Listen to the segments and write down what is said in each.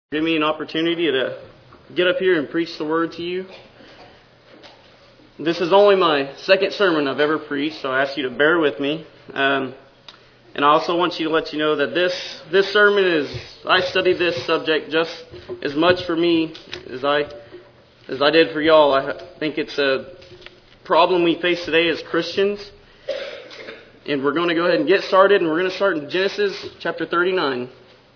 Give me an opportunity to get up here and preach the word to you. This is only my second sermon I've ever preached, so I ask you to bear with me. And I also want you to let you know that this sermon I studied this subject just as much for me as I did for y'all. I think it's a problem we face today as Christians. And we're going to go ahead and get started, and we're going to start in Genesis chapter 39.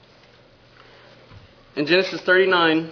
In Genesis 39,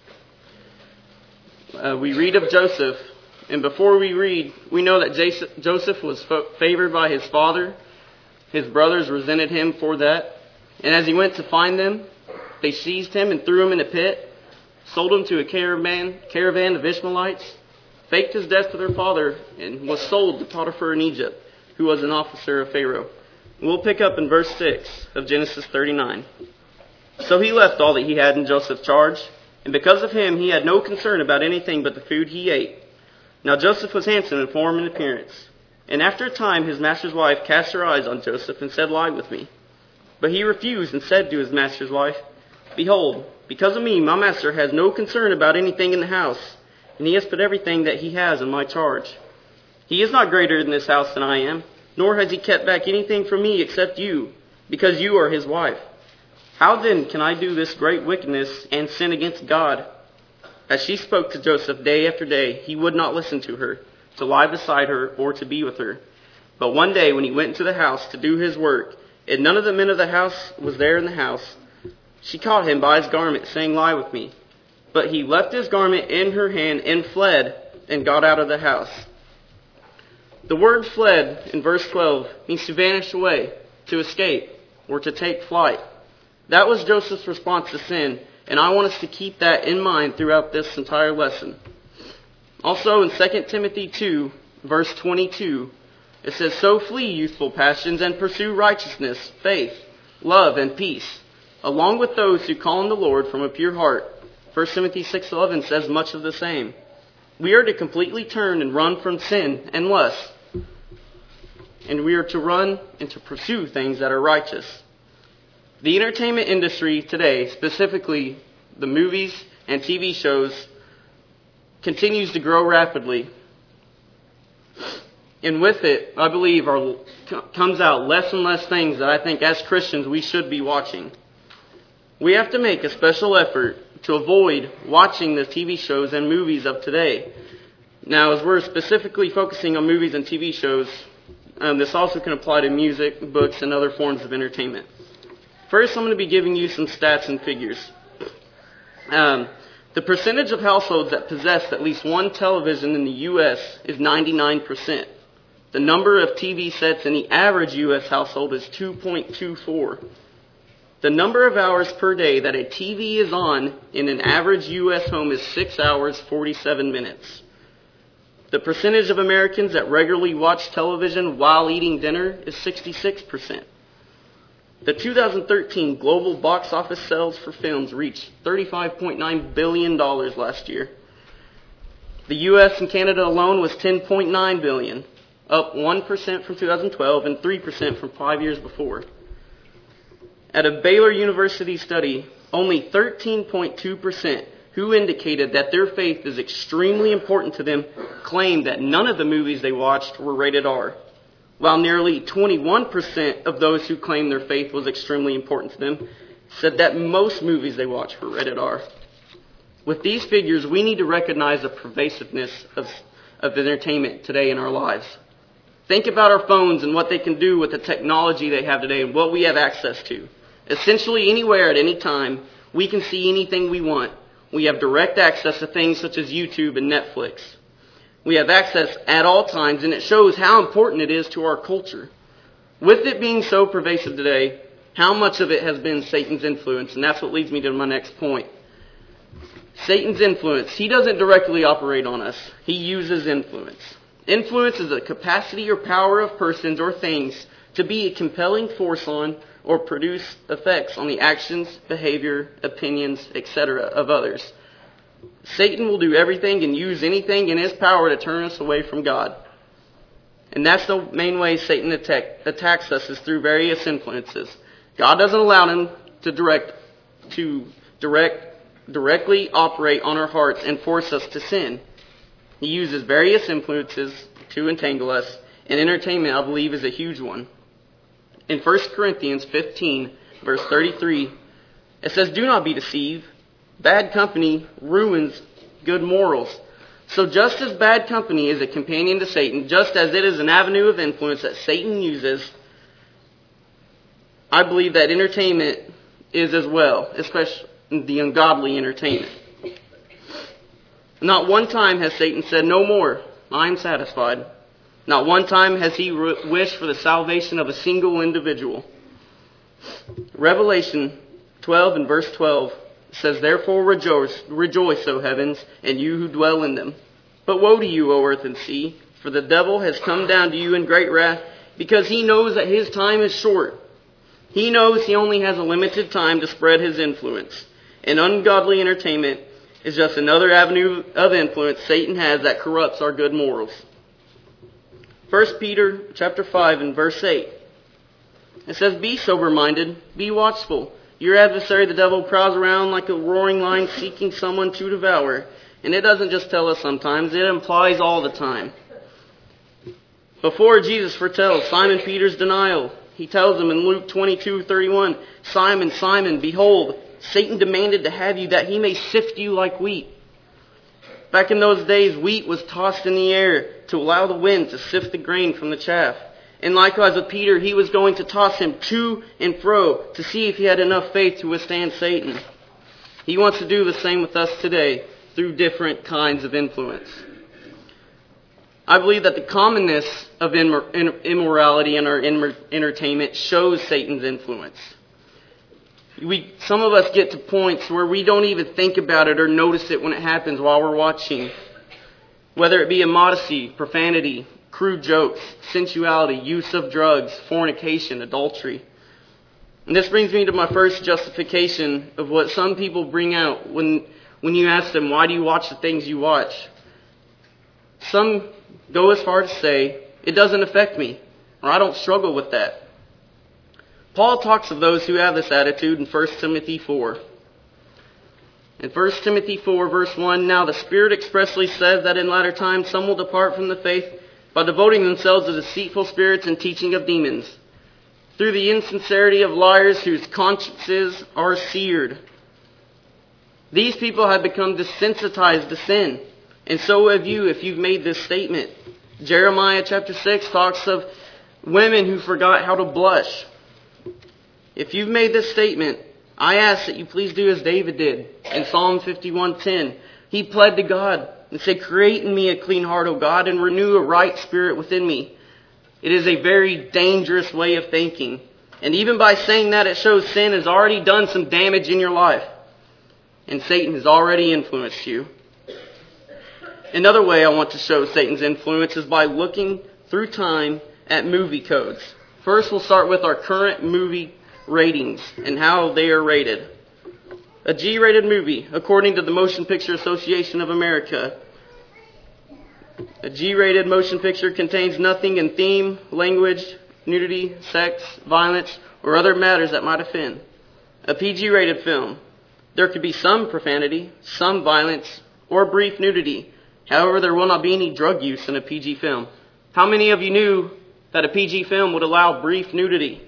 we read of Joseph. And before we read, we know that Joseph was favored by his father. His brothers resented him for that. And as he went to find them, they seized him and threw him in a pit, sold him to a caravan of Ishmaelites, faked his death to their father, and was sold to Potiphar in Egypt, who was an officer of Pharaoh. We'll pick up in verse 6 of Genesis 39. So he left all that he had in Joseph's charge, and because of him he had no concern about anything but the food he ate. Now Joseph was handsome in form and appearance. And after a time his master's wife cast her eyes on Joseph and said, "Lie with me." But he refused and said to his master's wife, "Behold, because of me my master has no concern about anything in the house, and he has put everything that he has in my charge. He is not greater in this house than I am, nor has he kept back anything from me except you, because you are his wife. How then can I do this great wickedness and sin against God?" As she spoke to Joseph day after day, he would not listen to her, to lie beside her, or to be with her. But one day when he went into the house to do his work, and none of the men of the house was there in the house, she caught him by his garment, saying, "Lie with me." But he left his garment in her hand and fled and got out of the house. The word fled in verse 12 means to vanish away, to escape, or to take flight. That was Joseph's response to sin, and I want us to keep that in mind throughout this entire lesson. Also in 2 Timothy 2, verse 22, it says, "So flee youthful passions and pursue righteousness, faith, love, and peace, along with those who call on the Lord from a pure heart." 1 Timothy 6:11 says much of the same. We are to completely turn and run from sin and lust, and we are to run and to pursue things that are righteous. The entertainment industry today, specifically the movies and TV shows, continues to grow rapidly. And with it, I believe, comes out less and less things that I think as Christians we should be watching. We have to make a special effort to avoid watching the TV shows and movies of today. Now, as we're specifically focusing on movies and TV shows, this also can apply to music, books, and other forms of entertainment. First, I'm going to be giving you some stats and figures. The percentage of households that possess at least one television in the U.S. is 99%. The number of TV sets in the average U.S. household is 2.24. The number of hours per day that a TV is on in an average U.S. home is 6 hours, 47 minutes. The percentage of Americans that regularly watch television while eating dinner is 66%. The 2013 global box office sales for films reached $35.9 billion last year. The U.S. and Canada alone was $10.9 billion, up 1% from 2012 and 3% from 5 years before. At a Baylor University study, only 13.2% who indicated that their faith is extremely important to them claimed that none of the movies they watched were rated R, while nearly 21% of those who claimed their faith was extremely important to them said that most movies they watched were rated R. With these figures, we need to recognize the pervasiveness of entertainment today in our lives. Think about our phones and what they can do with the technology they have today and what we have access to. Essentially anywhere at any time, we can see anything we want. We have direct access to things such as YouTube and Netflix. We have access at all times, and it shows how important it is to our culture. With it being so pervasive today, how much of it has been Satan's influence? And that's what leads me to my next point. Satan's influence. He doesn't directly operate on us. He uses influence. Influence is the capacity or power of persons or things to be a compelling force on or produce effects on the actions, behavior, opinions, etc. of others. Satan will do everything and use anything in his power to turn us away from God. And that's the main way Satan attacks us, is through various influences. God doesn't allow him to directly operate on our hearts and force us to sin. He uses various influences to entangle us, and entertainment, I believe, is a huge one. In 1 Corinthians 15, verse 33, it says, "Do not be deceived. Bad company ruins good morals." So just as bad company is a companion to Satan, just as it is an avenue of influence that Satan uses, I believe that entertainment is as well, especially the ungodly entertainment. Not one time has Satan said, "No more, I am satisfied." Not one time has he wished for the salvation of a single individual. Revelation 12 and verse 12 says, "Therefore rejoice, O heavens, and you who dwell in them. But woe to you, O earth and sea, for the devil has come down to you in great wrath, because he knows that his time is short." He knows he only has a limited time to spread his influence. And ungodly entertainment is just another avenue of influence Satan has that corrupts our good morals. 1 Peter chapter 5 and verse 8. It says, "Be sober-minded, be watchful. Your adversary, the devil, prowls around like a roaring lion seeking someone to devour." And it doesn't just tell us sometimes, it implies all the time. Before Jesus foretells Simon Peter's denial, he tells him in Luke 22:31, "Simon, Simon, behold, Satan demanded to have you that he may sift you like wheat." Back in those days, wheat was tossed in the air to allow the wind to sift the grain from the chaff. And likewise with Peter, he was going to toss him to and fro to see if he had enough faith to withstand Satan. He wants to do the same with us today through different kinds of influence. I believe that the commonness of immorality in our entertainment shows Satan's influence. Some of us get to points where we don't even think about it or notice it when it happens while we're watching. Whether it be immodesty, profanity, crude jokes, sensuality, use of drugs, fornication, adultery. And this brings me to my first justification of what some people bring out when you ask them, "Why do you watch the things you watch?" Some go as far to say, "It doesn't affect me," or "I don't struggle with that." Paul talks of those who have this attitude in 1 Timothy 4. In 1 Timothy 4, verse 1, "Now the Spirit expressly says that in latter times some will depart from the faith by devoting themselves to deceitful spirits and teaching of demons, through the insincerity of liars whose consciences are seared." These people have become desensitized to sin. And so have you if you've made this statement. Jeremiah chapter 6 talks of women who forgot how to blush. If you've made this statement, I ask that you please do as David did in Psalm 51:10. He pled to God and said, "Create in me a clean heart, O God, and renew a right spirit within me." It is a very dangerous way of thinking. And even by saying that, it shows sin has already done some damage in your life. And Satan has already influenced you. Another way I want to show Satan's influence is by looking through time at movie codes. First, we'll start with our current movie ratings and how they are rated. A G-rated movie, according to the Motion Picture Association of America. A G-rated motion picture contains nothing in theme, language, nudity, sex, violence, or other matters that might offend. A PG-rated film. There could be some profanity, some violence, or brief nudity. However, there will not be any drug use in a PG film. How many of you knew that a PG film would allow brief nudity?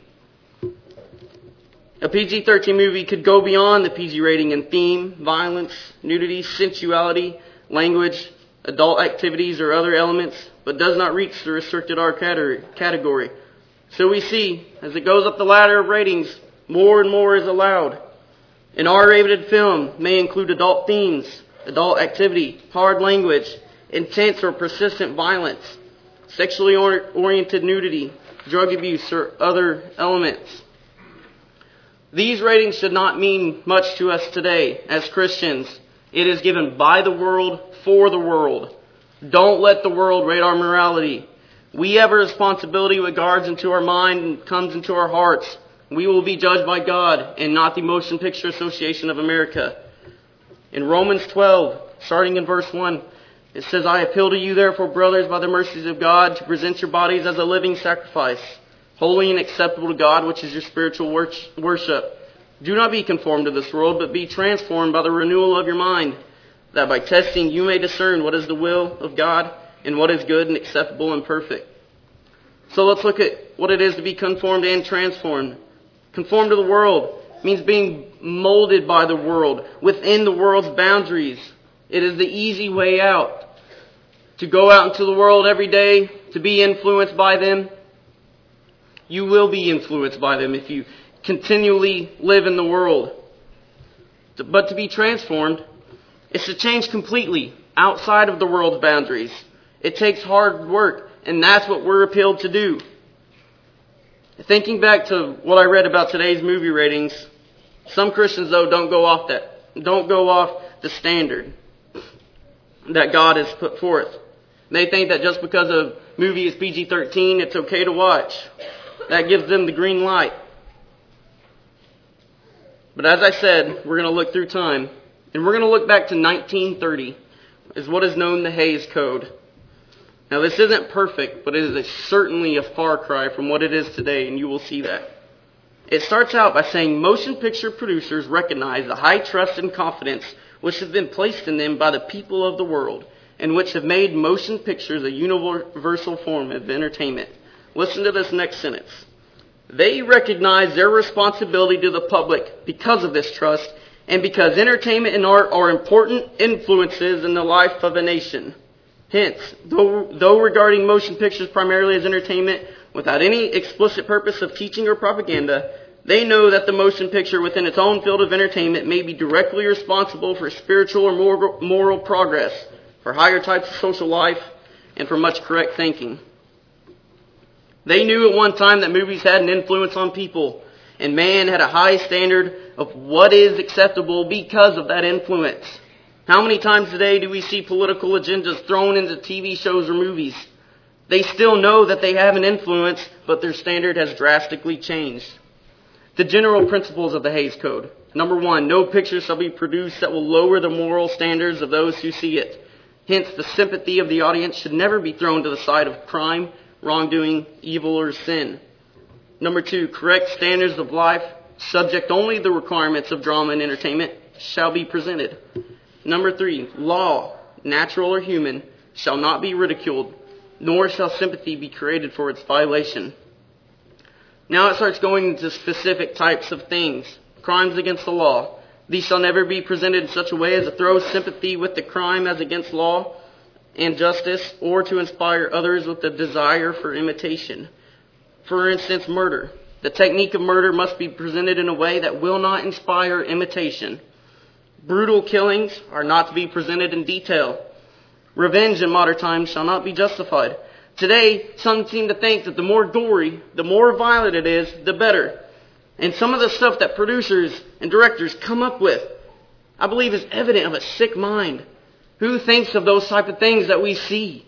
A PG-13 movie could go beyond the PG rating in theme, violence, nudity, sensuality, language, adult activities, or other elements, but does not reach the restricted R category. So we see, as it goes up the ladder of ratings, more and more is allowed. An R-rated film may include adult themes, adult activity, hard language, intense or persistent violence, sexually oriented nudity, drug abuse, or other elements. These ratings should not mean much to us today as Christians. It is given by the world for the world. Don't let the world rate our morality. We have a responsibility what guards into our mind and comes into our hearts. We will be judged by God and not the Motion Picture Association of America. In Romans 12, starting in verse 1, it says, "I appeal to you therefore, brothers, by the mercies of God, to present your bodies as a living sacrifice, holy and acceptable to God, which is your spiritual worship. Do not be conformed to this world, but be transformed by the renewal of your mind, that by testing you may discern what is the will of God and what is good and acceptable and perfect. So let's look at what it is to be conformed and transformed. Conformed to the world means being molded by the world, within the world's boundaries. It is the easy way out. To go out into the world every day, to be influenced by them. You will be influenced by them if you continually live in the world. But to be transformed is to change completely outside of the world's boundaries. It takes hard work, and that's what we're appealed to do. Thinking back to what I read about today's movie ratings, some Christians though don't go off the standard that God has put forth. They think that just because a movie is PG-13, it's okay to watch. That gives them the green light. But as I said, we're going to look through time. And we're going to look back to 1930 as what is known the Hays Code. Now this isn't perfect, but it is certainly a far cry from what it is today, and you will see that. It starts out by saying motion picture producers recognize the high trust and confidence which has been placed in them by the people of the world, and which have made motion pictures a universal form of entertainment. Listen to this next sentence. They recognize their responsibility to the public because of this trust, and because entertainment and art are important influences in the life of a nation. Hence, though regarding motion pictures primarily as entertainment, without any explicit purpose of teaching or propaganda, they know that the motion picture within its own field of entertainment may be directly responsible for spiritual or moral progress, for higher types of social life, and for much correct thinking. They knew at one time that movies had an influence on people, and man had a high standard of what is acceptable because of that influence. How many times today do we see political agendas thrown into TV shows or movies? They still know that they have an influence, but their standard has drastically changed. The general principles of the Hays Code. Number 1, no picture shall be produced that will lower the moral standards of those who see it. Hence, the sympathy of the audience should never be thrown to the side of crime, wrongdoing, evil, or sin. Number 2, correct standards of life, subject only to the requirements of drama and entertainment, shall be presented. Number 3, law, natural or human, shall not be ridiculed, nor shall sympathy be created for its violation. Now it starts going into specific types of things. Crimes against the law. These shall never be presented in such a way as to throw sympathy with the crime as against law and justice, or to inspire others with a desire for imitation. For instance, murder. The technique of murder must be presented in a way that will not inspire imitation. Brutal killings are not to be presented in detail. Revenge in modern times shall not be justified. Today, some seem to think that the more gory, the more violent it is, the better. And some of the stuff that producers and directors come up with, I believe is evident of a sick mind. Who thinks of those type of things that we see?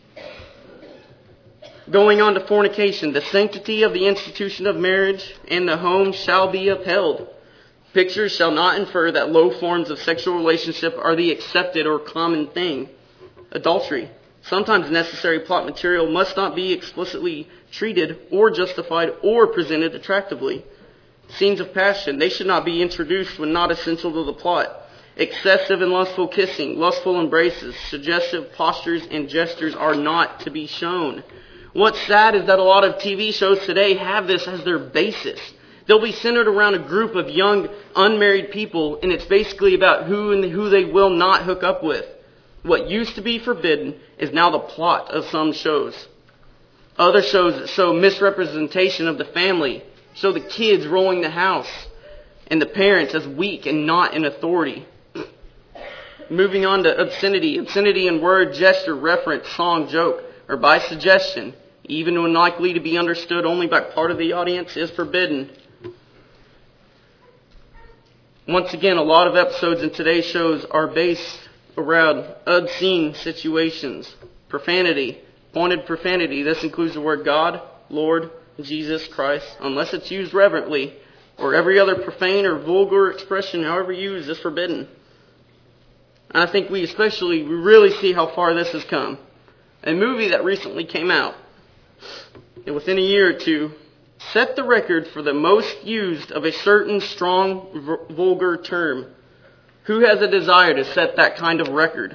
Going on to fornication, the sanctity of the institution of marriage and the home shall be upheld. Pictures shall not infer that low forms of sexual relationship are the accepted or common thing. Adultery. Sometimes necessary plot material must not be explicitly treated or justified or presented attractively. Scenes of passion. They should not be introduced when not essential to the plot. Excessive and lustful kissing, lustful embraces, suggestive postures and gestures are not to be shown. What's sad is that a lot of TV shows today have this as their basis. They'll be centered around a group of young, unmarried people, and it's basically about who they will not hook up with. What used to be forbidden is now the plot of some shows. Other shows that show misrepresentation of the family show the kids ruling the house and the parents as weak and not in authority. Moving on to obscenity. Obscenity in word, gesture, reference, song, joke, or by suggestion, even when likely to be understood only by part of the audience, is forbidden. Once again, a lot of episodes in today's shows are based around obscene situations. Profanity, pointed profanity. This includes the word God, Lord, Jesus Christ, unless it's used reverently, or every other profane or vulgar expression, however used, is forbidden. And I think we really see how far this has come. A movie that recently came out, and within a year or two, set the record for the most used of a certain strong, vulgar term. Who has a desire to set that kind of record?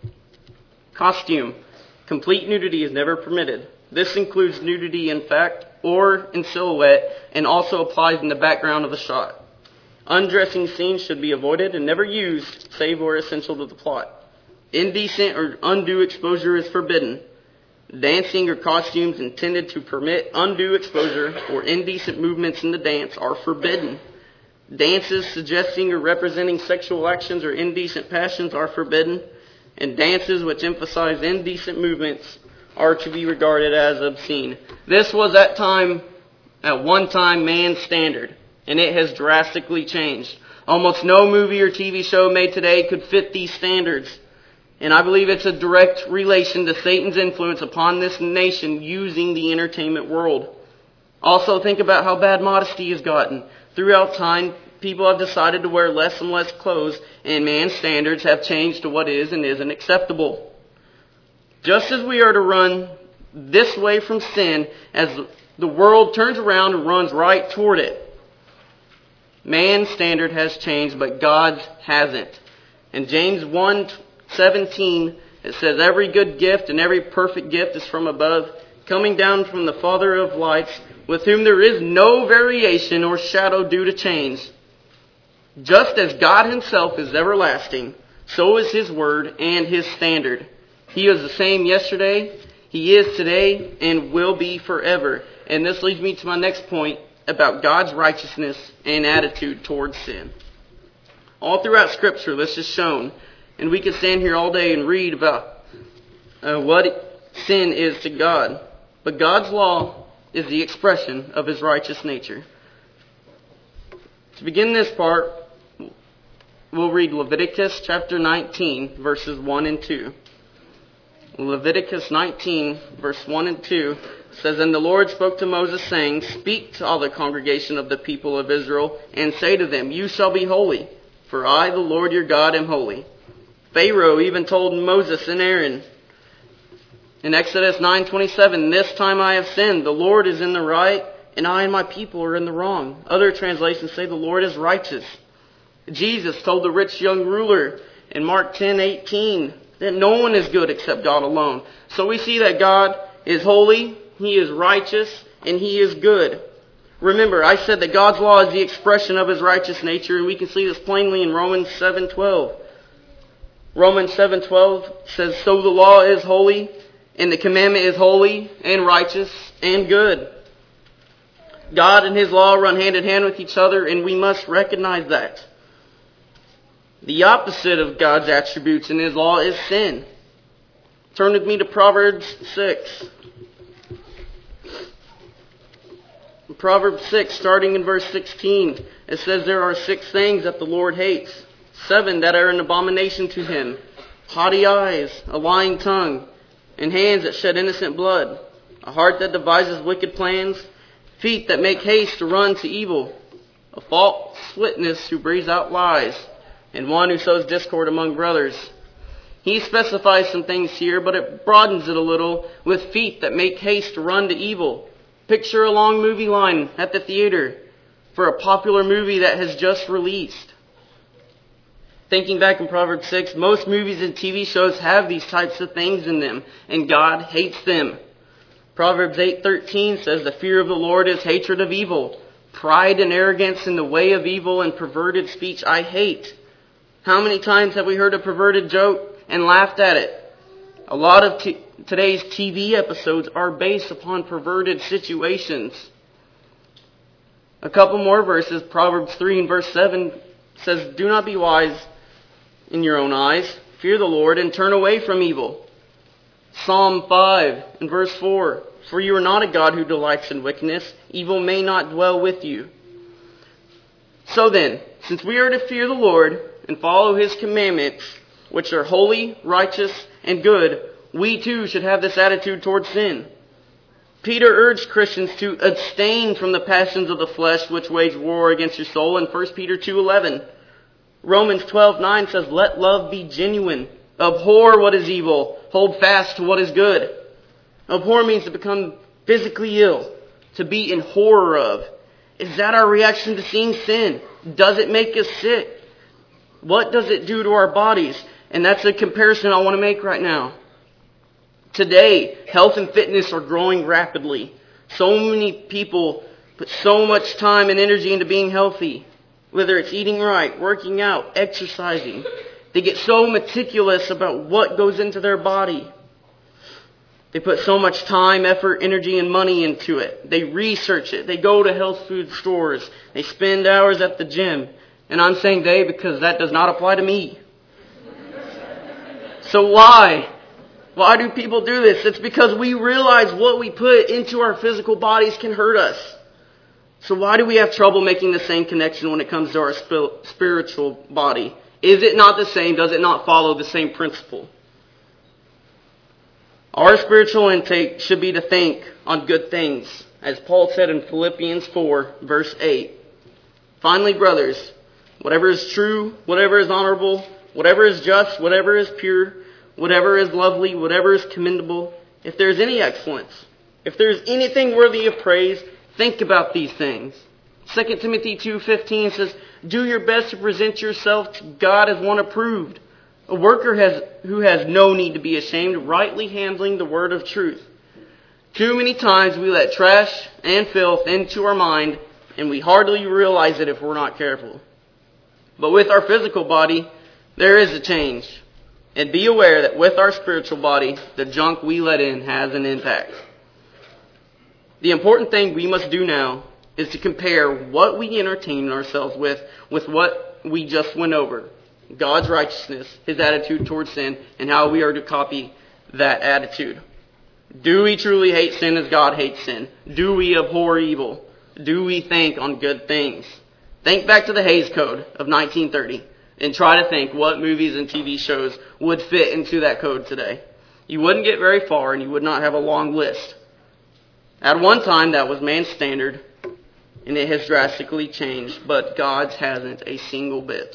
Costume. Complete nudity is never permitted. This includes nudity in fact or in silhouette and also applies in the background of a shot. Undressing scenes should be avoided and never used save where essential to the plot. Indecent or undue exposure is forbidden. Dancing or costumes intended to permit undue exposure or indecent movements in the dance are forbidden. Dances suggesting or representing sexual actions or indecent passions are forbidden. And dances which emphasize indecent movements are to be regarded as obscene. This was at one time man's standard, and it has drastically changed. Almost no movie or TV show made today could fit these standards. And I believe it's a direct relation to Satan's influence upon this nation using the entertainment world. Also think about how bad modesty has gotten. Throughout time, people have decided to wear less and less clothes, and man's standards have changed to what is and isn't acceptable. Just as we are to run this way from sin, as the world turns around and runs right toward it. Man's standard has changed, but God's hasn't. In James 1:17, it says, "Every good gift and every perfect gift is from above, coming down from the Father of lights, with whom there is no variation or shadow due to change." Just as God himself is everlasting, so is his word and his standard. He is the same yesterday, he is today, and will be forever. And this leads me to my next point about God's righteousness and attitude towards sin. All throughout Scripture, this is shown. And we could stand here all day and read about what sin is to God. But God's law is the expression of his righteous nature. To begin this part, we'll read Leviticus chapter 19, verses 1 and 2. Leviticus 19, verse 1 and 2 says, "And the Lord spoke to Moses, saying, Speak to all the congregation of the people of Israel, and say to them, You shall be holy, for I, the Lord your God, am holy. Pharaoh even told Moses and Aaron in Exodus 9:27, This time I have sinned. The Lord is in the right, and I and my people are in the wrong. Other translations say the Lord is righteous. Jesus told the rich young ruler in Mark 10:18 that no one is good except God alone. So we see that God is holy, he is righteous, and he is good. Remember, I said that God's law is the expression of his righteous nature, and we can see this plainly in Romans 7:12. Romans 7:12 says, So the law is holy, and the commandment is holy and righteous and good. God and his law run hand in hand with each other, and we must recognize that. The opposite of God's attributes in his law is sin. Turn with me to Proverbs 6. In Proverbs 6, starting in verse 16, it says, There are 6 things that the Lord hates, 7 that are an abomination to him: haughty eyes, a lying tongue, and hands that shed innocent blood, a heart that devises wicked plans, feet that make haste to run to evil, a false witness who breathes out lies, and one who sows discord among brothers. He specifies some things here, but it broadens it a little with feet that make haste to run to evil. Picture a long movie line at the theater for a popular movie that has just released. Thinking back in Proverbs 6, most movies and TV shows have these types of things in them, and God hates them. Proverbs 8:13 says, The fear of the Lord is hatred of evil. Pride and arrogance in the way of evil and perverted speech I hate. How many times have we heard a perverted joke and laughed at it? A lot of today's TV episodes are based upon perverted situations. A couple more verses. Proverbs 3 and verse 7 says, Do not be wise in your own eyes. Fear the Lord and turn away from evil. Psalm 5 and verse 4. For you are not a God who delights in wickedness. Evil may not dwell with you. So then, since we are to fear the Lord and follow his commandments, which are holy, righteous, and good, we too should have this attitude towards sin. Peter urged Christians to abstain from the passions of the flesh which wage war against your soul in 1 Peter 2:11. Romans 12:9 says, Let love be genuine. Abhor what is evil. Hold fast to what is good. Abhor means to become physically ill. to be in horror of? Is that our reaction to seeing sin? Does it make us sick? What does it do to our bodies? And that's a comparison I want to make right now. Today, health and fitness are growing rapidly. So many people put so much time and energy into being healthy. Whether it's eating right, working out, exercising. They get so meticulous about what goes into their body. They put so much time, effort, energy, and money into it. They research it. They go to health food stores. They spend hours at the gym. And I'm saying they because that does not apply to me. So why? Why do people do this? It's because we realize what we put into our physical bodies can hurt us. So why do we have trouble making the same connection when it comes to our spiritual body? Is it not the same? Does it not follow the same principle? Our spiritual intake should be to think on good things, as Paul said in Philippians 4, verse 8. Finally, brothers, whatever is true, whatever is honorable, whatever is just, whatever is pure, whatever is lovely, whatever is commendable, if there is any excellence, if there is anything worthy of praise, think about these things. 2 Timothy 2:15 says, do your best to present yourself to God as one approved, a worker who has no need to be ashamed, rightly handling the word of truth. Too many times we let trash and filth into our mind, and we hardly realize it if we're not careful. But with our physical body, there is a change. And be aware that with our spiritual body, the junk we let in has an impact. The important thing we must do now is to compare what we entertain ourselves with what we just went over. God's righteousness, His attitude towards sin, and how we are to copy that attitude. Do we truly hate sin as God hates sin? Do we abhor evil? Do we think on good things? Think back to the Hays Code of 1930 and try to think what movies and TV shows would fit into that code today. You wouldn't get very far and you would not have a long list. At one time, that was man's standard, and it has drastically changed, but God's hasn't a single bit.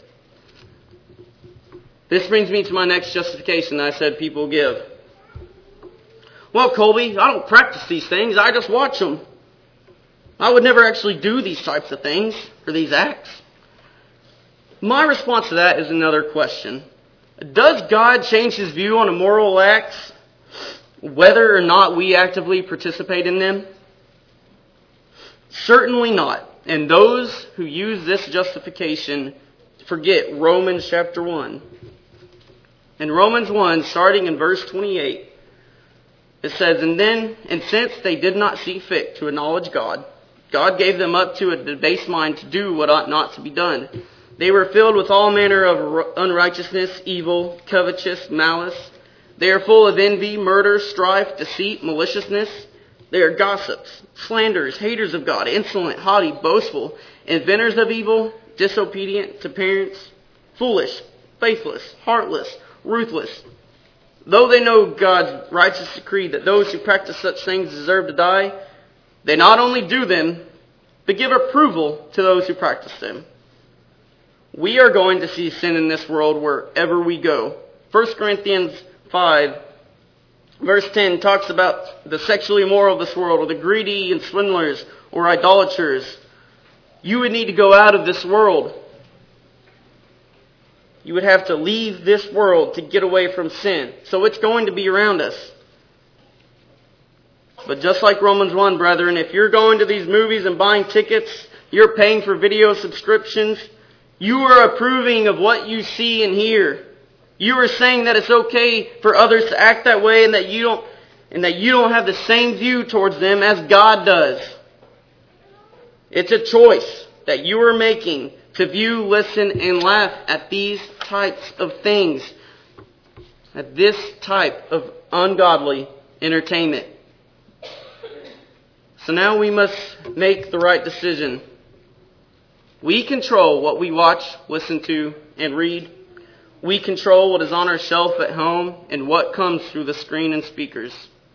This brings me to my next justification that I said people give. Well, Colby, I don't practice these things. I just watch them. I would never actually do these types of things or these acts. My response to that is another question. Does God change His view on immoral acts, whether or not we actively participate in them? Certainly not. And those who use this justification forget Romans chapter 1. In Romans 1, starting in verse 28, it says, And since they did not see fit to acknowledge God, God gave them up to a debased mind to do what ought not to be done. They were filled with all manner of unrighteousness, evil, covetous, malice. They are full of envy, murder, strife, deceit, maliciousness. They are gossips, slanderers, haters of God, insolent, haughty, boastful, inventors of evil, disobedient to parents, foolish, faithless, heartless, ruthless. Though they know God's righteous decree that those who practice such things deserve to die, they not only do them, but give approval to those who practice them. We are going to see sin in this world wherever we go. 1 Corinthians 5, verse 10 talks about the sexually immoral of this world, or the greedy and swindlers, or idolaters. You would need to go out of this world. You would have to leave this world to get away from sin. So it's going to be around us. But just like Romans 1, brethren, if you're going to these movies and buying tickets, you're paying for video subscriptions, you are approving of what you see and hear. You are saying that it's okay for others to act that way and that you don't have the same view towards them as God does. It's a choice that you are making to view, listen, and laugh at these types of things. At this type of ungodly entertainment. So now we must make the right decision. We control what we watch, listen to, and read. We control what is on our shelf at home and what comes through the screen and speakers.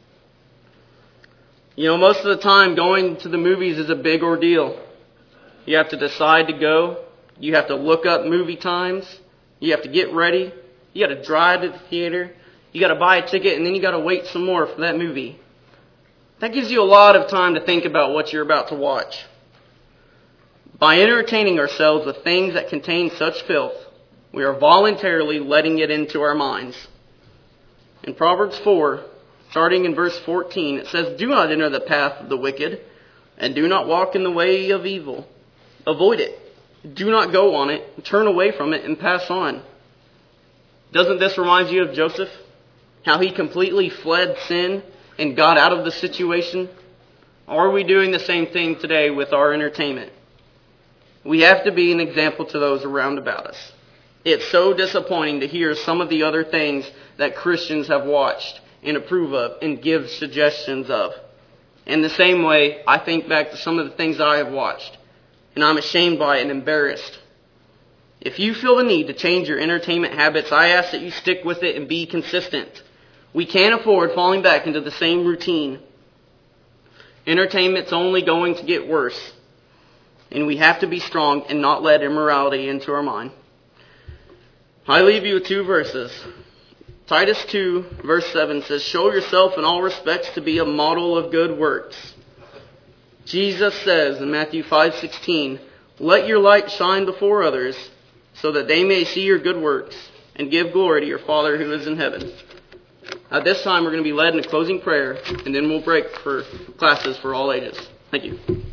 You know, most of the time going to the movies is a big ordeal. You have to decide to go. You have to look up movie times. You have to get ready. You got to drive to the theater. You got to buy a ticket and then you got to wait some more for that movie. That gives you a lot of time to think about what you're about to watch. By entertaining ourselves with things that contain such filth, we are voluntarily letting it into our minds. In Proverbs 4, starting in verse 14, it says, "Do not enter the path of the wicked, and do not walk in the way of evil. Avoid it. Do not go on it. Turn away from it and pass on." Doesn't this remind you of Joseph? How he completely fled sin and got out of the situation? Are we doing the same thing today with our entertainment? We have to be an example to those around about us. It's so disappointing to hear some of the other things that Christians have watched and approve of and give suggestions of. In the same way, I think back to some of the things I have watched, and I'm ashamed by it and embarrassed. If you feel the need to change your entertainment habits, I ask that you stick with it and be consistent. We can't afford falling back into the same routine. Entertainment's only going to get worse, and we have to be strong and not let immorality into our mind. I leave you with two verses. Titus 2, verse 7 says, "Show yourself in all respects to be a model of good works." Jesus says in Matthew 5:16, "Let your light shine before others, so that they may see your good works and give glory to your Father who is in heaven." At this time, we're going to be led in a closing prayer, and then we'll break for classes for all ages. Thank you.